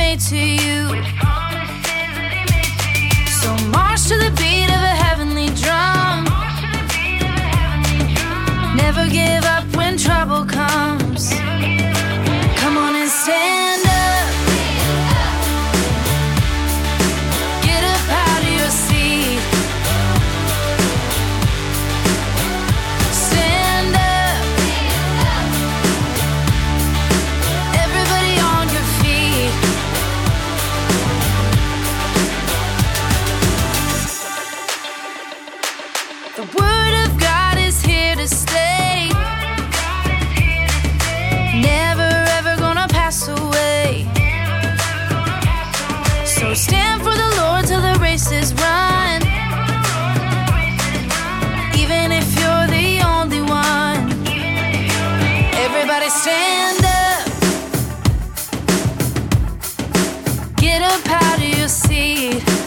made to you. So march to the beat of a heavenly drum. Never give up when trouble comes. Come on and stand up. Get up out of your seat. Stand up. Everybody on your feet. The word of God is here to stay. Never ever gonna pass away. So stand for the Lord till the race is run. Even if you're the only one. Everybody stand up. Get up out of your seat.